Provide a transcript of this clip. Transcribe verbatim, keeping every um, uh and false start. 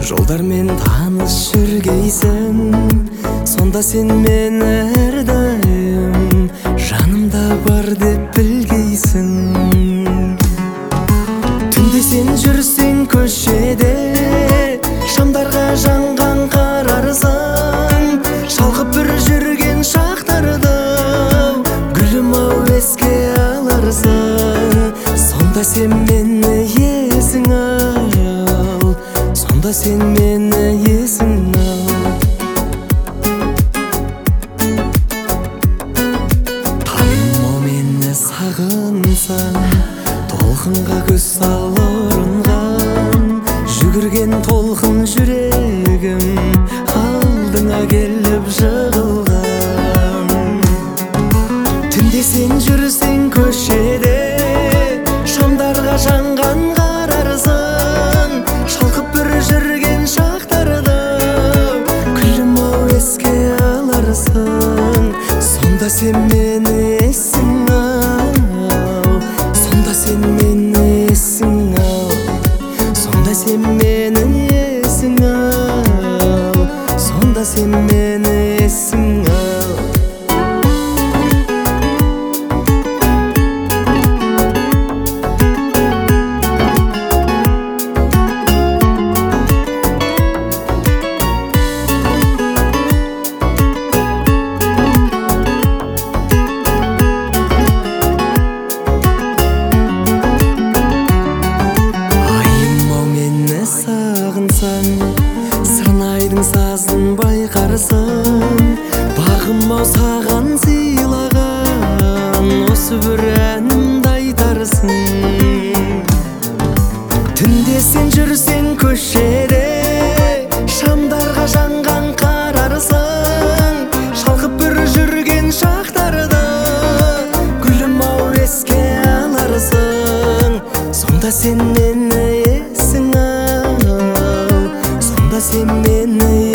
Жолдармен таныш жүргейсің, сонда сен мені әрдайым жанымда бар деп білгейсің. Түнде сен жүрсең көшеде, шамдарға жанған қарарсың, шалқып бір жүрген шақтарды гүлім ау еске аларсың. Сонда сен мені есің ал, сонда сен мені есің ал. Таным ау мені сағынсаң, толқынға көз сал ұрынған, жүгірген толқын жүрегім алдыңа келіп жығылған. Түнде сен жүрсең көшеде, шамдарға жанған қарарсың, шалқып бір жүрген шақтарды күлім ау еске аларсың. Сонда сен мені есің ал, сонда сен мені есің ал, сонда сен мені есің ал, сонда сен мені есің ал. Сырнайдың сазын байқарсың, бағым ау саған сыйлаған осы бір әнімді айтарсың. Түнде сен жүрсең көшеде, шамдарға жанған қарарсың, шалқып бір жүрген шақтарды гүлім ау еске аларсың. Сонда сен мені есің ал, сонда сен мені